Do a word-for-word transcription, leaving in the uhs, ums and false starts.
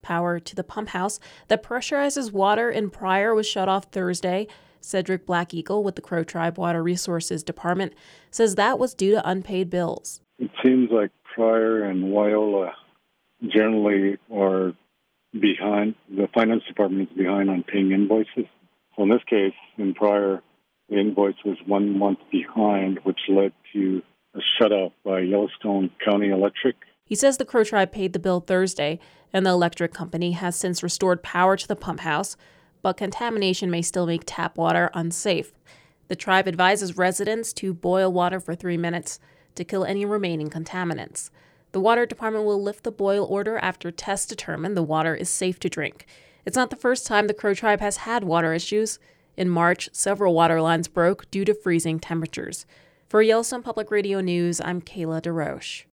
power to the pump house that pressurizes water in Pryor was shut off Thursday. Cedric Black Eagle with the Crow Tribe Water Resources Department says that was due to unpaid bills. It seems like Pryor and Wyola generally are behind. The finance department is behind on paying invoices. So in this case, in Pryor, the invoice was one month behind, which led to a shutoff by Yellowstone County Electric. He says the Crow Tribe paid the bill Thursday, and the electric company has since restored power to the pump house, but contamination may still make tap water unsafe. The tribe advises residents to boil water for three minutes to kill any remaining contaminants. The water department will lift the boil order after tests determine the water is safe to drink. It's not the first time the Crow Tribe has had water issues. In March, several water lines broke due to freezing temperatures. For Yellowstone Public Radio News, I'm Kayla DeRoche.